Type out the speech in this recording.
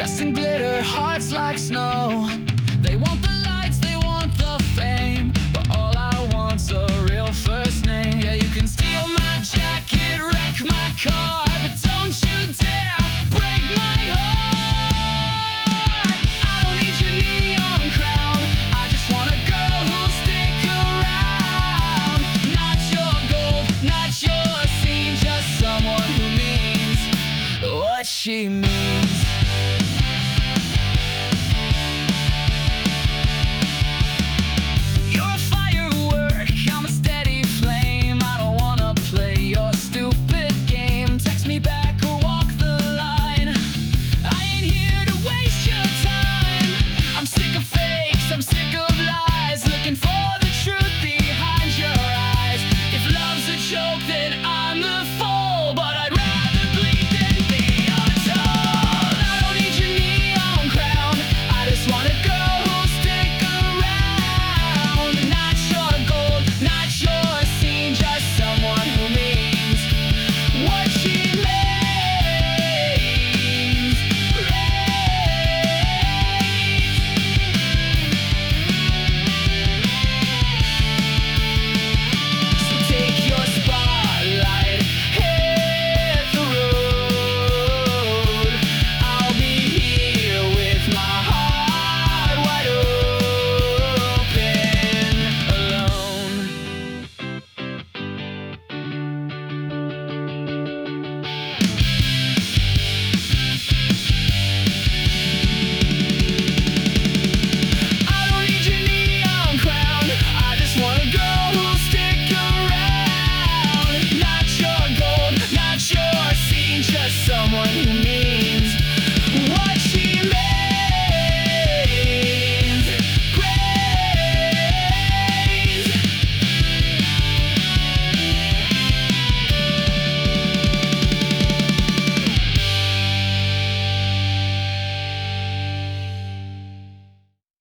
dressed in glitter, hearts like snow. They want the lights, they want the fame, but all I want's a real first name. Yeah, you can steal my jacket, wreck my car, but don't you dare break my heart. I don't need your neon crown, I just want a girl who'll stick around. Not your gold, not your scene, just someone who means what she means.